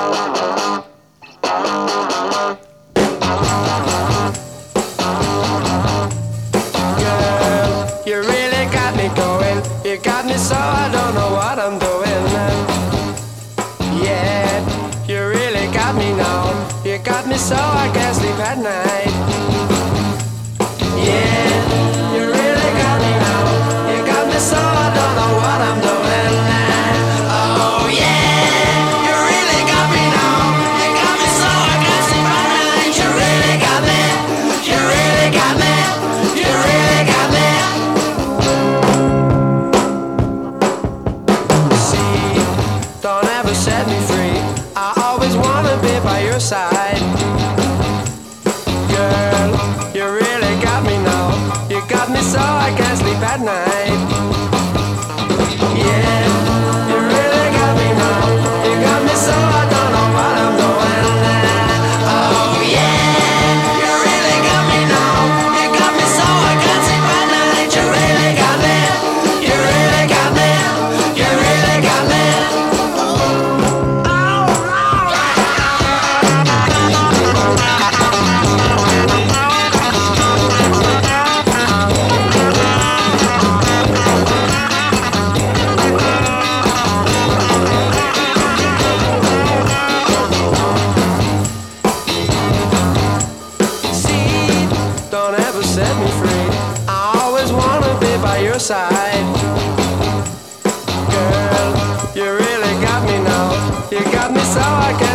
You really got me going. You got me so I don't know what I'm doing. Yeah, you really got me now. You got me so I can't sleep at night. Yeah, you really got me now. You got me so I don't know what I'm doing. Oh yeah, you really got me now. You got me so I can't sleep at night. You really got me. You really got me. You really got me. Don't ever set me free. I always wanna be by your side. Girl, you really got me now. You got me so I can't sleep at night. Yeah, you really got me now. You got me so I don't know what I'm doing. Oh yeah, you really got me now. You got me so I can't sleep at night. You really got me. You really got me. You really got me. Don't ever set me free. I always wanna be by your side. Girl, you really got me now. You got me so I can't